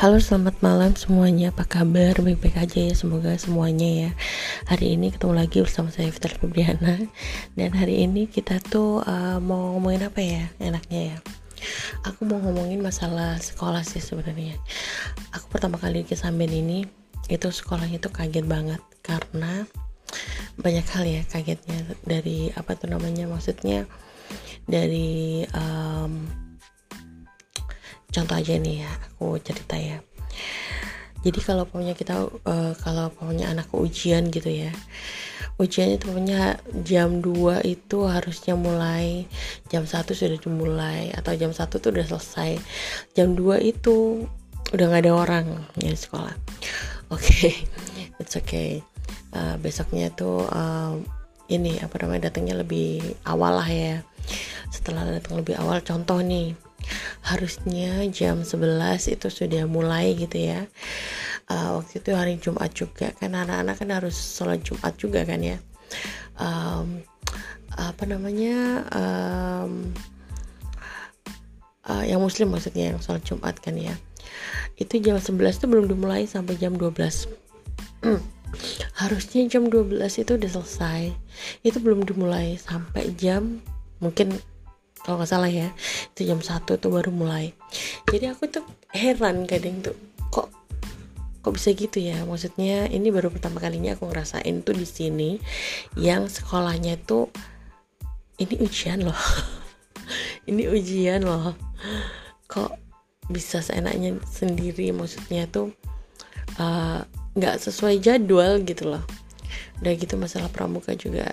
Halo, selamat malam semuanya. Apa kabar? Baik-baik aja ya, semoga semuanya ya. Hari ini ketemu lagi bersama saya Fitri Febriana. Dan hari ini kita tuh mau ngomongin apa ya enaknya ya. Aku mau ngomongin masalah sekolah sih sebenarnya. Aku pertama kali ke Samben ini, itu sekolahnya tuh kaget banget. Karena banyak hal ya kagetnya. Dari apa tuh namanya, maksudnya dari contoh aja nih ya, aku cerita ya. Jadi kalau pokoknya anak ujian gitu ya, ujiannya itu pokoknya jam 2 itu harusnya mulai, jam 1 sudah dimulai, atau jam 1 tuh udah selesai, jam 2 itu udah gak ada orang ya di sekolah. Oke. It's okay. Besoknya tuh ini apa namanya, datangnya lebih awal lah ya. Setelah datang lebih awal, contoh nih, harusnya jam 11 itu sudah mulai gitu ya. Waktu itu hari Jumat juga kan, anak-anak kan harus sholat Jumat juga kan ya. Yang muslim maksudnya, yang sholat Jumat kan ya. Itu jam 11 itu belum dimulai sampai jam 12. Harusnya jam 12 itu udah selesai, itu belum dimulai sampai jam, mungkin kalau nggak salah ya, itu jam 1 tuh baru mulai. Jadi aku tuh heran kadang tuh, kok bisa gitu ya. Maksudnya ini baru pertama kalinya aku ngerasain tuh di sini, yang sekolahnya tuh ini ujian loh. Ini ujian loh. Kok bisa seenaknya sendiri, maksudnya tuh nggak sesuai jadwal gitu loh. Udah gitu masalah pramuka juga,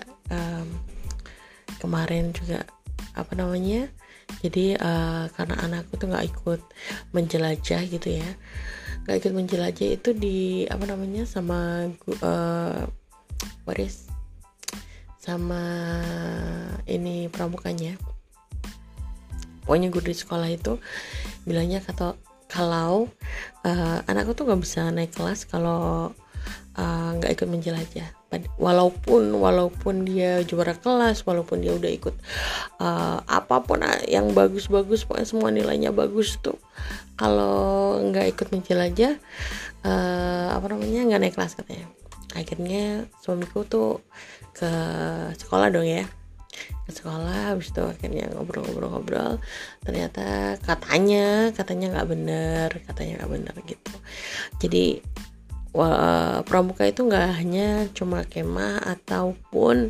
kemarin juga apa namanya, jadi karena anakku tuh nggak ikut menjelajah gitu ya, nggak ikut menjelajah itu di apa namanya, sama waris sama ini pramukanya. Pokoknya guru di sekolah itu bilangnya kalau anakku tuh nggak bisa naik kelas kalau nggak ikut menjelajah. Walaupun dia juara kelas, walaupun dia udah ikut apapun yang bagus-bagus, pokoknya semua nilainya bagus tuh, kalau nggak ikut menjelajah nggak naik kelas katanya. Akhirnya suamiku tuh ke sekolah dong ya, ke sekolah. Habis itu akhirnya ngobrol-ngobrol, ternyata katanya nggak bener gitu. Jadi pramuka itu nggak hanya cuma kemah ataupun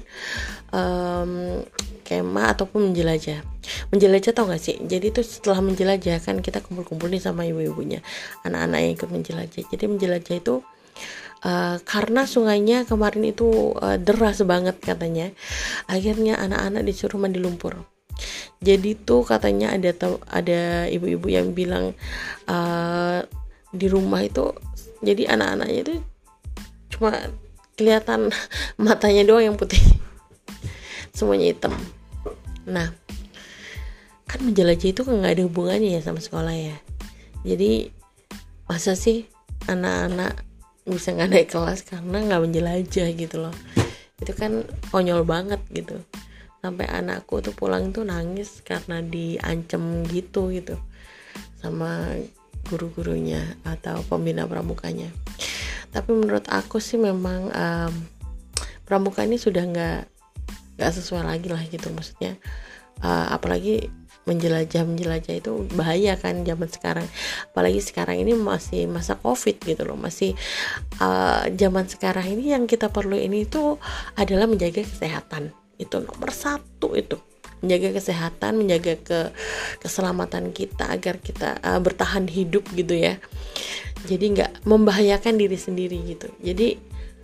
menjelajah tau nggak sih. Jadi tuh setelah menjelajah kan kita kumpul-kumpul nih sama ibu-ibunya, anak-anak yang ikut menjelajah. Jadi menjelajah itu karena sungainya kemarin itu deras banget katanya, akhirnya anak-anak disuruh mandi lumpur. Jadi tuh katanya ada ibu-ibu yang bilang di rumah itu, jadi anak-anaknya itu cuma kelihatan matanya doang yang putih, semuanya hitam. Nah, kan menjelajah itu kan nggak ada hubungannya ya sama sekolah ya. Jadi masa sih anak-anak bisa nggak naik kelas karena nggak menjelajah gitu loh. Itu kan konyol banget gitu. Sampai anakku tuh pulang tuh nangis karena diancam gitu sama guru-gurunya atau pembina pramukanya. Tapi menurut aku sih memang pramuka ini sudah nggak sesuai lagi lah gitu. Maksudnya apalagi menjelajah itu bahaya kan zaman sekarang. Apalagi sekarang ini masih masa COVID gitu loh. Masih zaman sekarang ini yang kita perlu ini tuh adalah menjaga kesehatan. Itu nomor 1 itu. Menjaga kesehatan, menjaga keselamatan kita agar kita bertahan hidup gitu ya. Jadi nggak membahayakan diri sendiri gitu. Jadi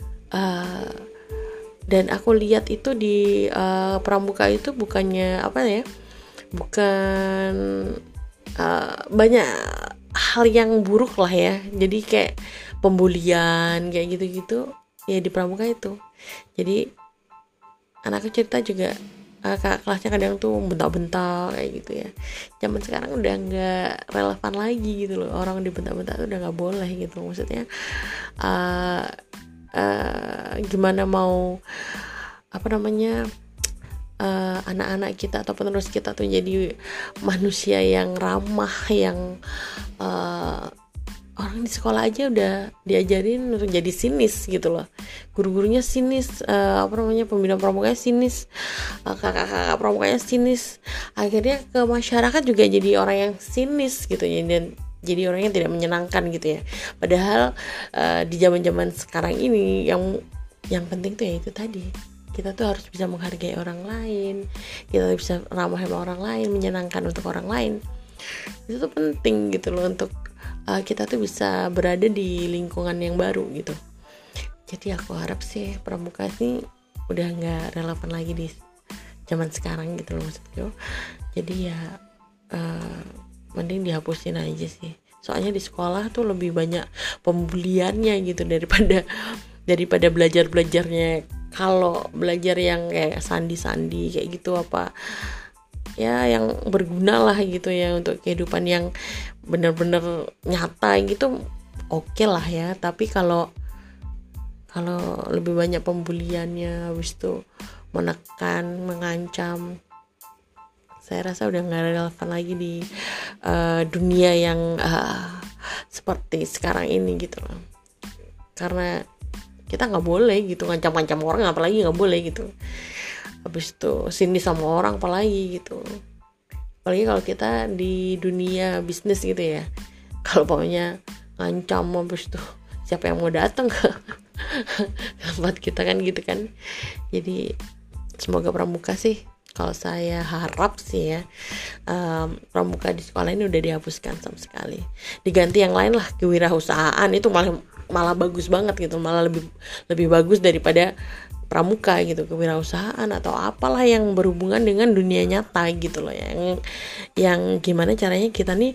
dan aku lihat itu di pramuka itu bukannya bukan banyak hal yang buruk lah ya. Jadi kayak pembulian kayak gitu-gitu ya di pramuka itu. Jadi anakku cerita juga kakak kelasnya kadang tuh bentak-bentak kayak gitu ya. Zaman sekarang udah nggak relevan lagi gitu loh, orang dibentak-bentak tuh udah nggak boleh gitu. Maksudnya gimana mau anak-anak kita atau penerus kita tuh jadi manusia yang ramah, yang orang di sekolah aja udah diajarin untuk jadi sinis gitu loh. Guru-gurunya sinis, pembina pramuganya sinis, kakak-kakak pramuganya sinis. Akhirnya ke masyarakat juga jadi orang yang sinis gitu ya, dan jadi orang yang tidak menyenangkan gitu ya. Padahal di zaman-zaman sekarang ini yang penting tuh ya itu tadi, kita tuh harus bisa menghargai orang lain, kita bisa ramah sama orang lain, menyenangkan untuk orang lain. Itu tuh penting gitu loh, untuk kita tuh bisa berada di lingkungan yang baru gitu. Jadi aku harap sih pramuka ini udah nggak relevan lagi di zaman sekarang gitu loh maksudku. Jadi ya mending dihapusin aja sih. Soalnya di sekolah tuh lebih banyak pembuliannya gitu daripada belajarnya. Kalau belajar yang kayak sandi-sandi kayak gitu, apa ya yang berguna lah gitu ya untuk kehidupan yang benar-benar nyata gitu, oke lah ya. Tapi kalau lebih banyak pembuliannya, habis itu menekan, mengancam, saya rasa udah nggak relevan lagi di dunia yang seperti sekarang ini gitu loh. Karena kita nggak boleh gitu ngancam-ngancam orang, apalagi nggak boleh gitu. Habis itu sini sama orang apalagi gitu. Apalagi kalau kita di dunia bisnis gitu ya. Kalau pokoknya ngancam, habis itu siapa yang mau datang ke tempat kita kan gitu kan. Jadi semoga pramuka sih, kalau saya harap sih ya, pramuka di sekolah ini udah dihapuskan sama sekali. Diganti yang lain lah, kewirausahaan. Itu malah bagus banget gitu, malah lebih bagus daripada pramuka gitu, kewirausahaan atau apalah yang berhubungan dengan dunia nyata gitu loh, yang gimana caranya kita nih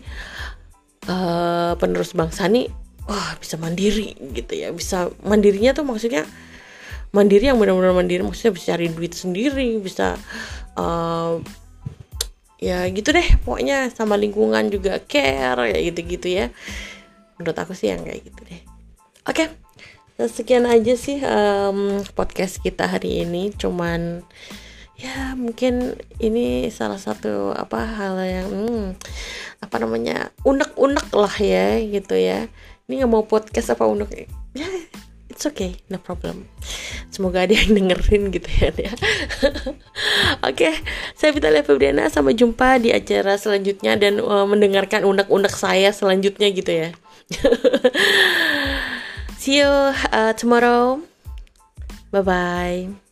penerus bangsa nih bisa mandiri gitu ya. Bisa mandirinya tuh maksudnya mandiri yang benar-benar mandiri, maksudnya bisa cari duit sendiri, bisa ya gitu deh pokoknya, sama lingkungan juga care ya gitu-gitu ya. Menurut aku sih yang kayak gitu deh. Oke, sekian aja sih podcast kita hari ini. Cuman ya mungkin ini salah satu hal yang unek-unek lah ya gitu ya. Ini nggak mau podcast unek ya, it's okay, no problem. Semoga ada yang dengerin gitu ya. Oke, saya Vitalia Febriana, sampai jumpa di acara selanjutnya dan mendengarkan unek-unek saya selanjutnya gitu ya. See you tomorrow. Bye bye.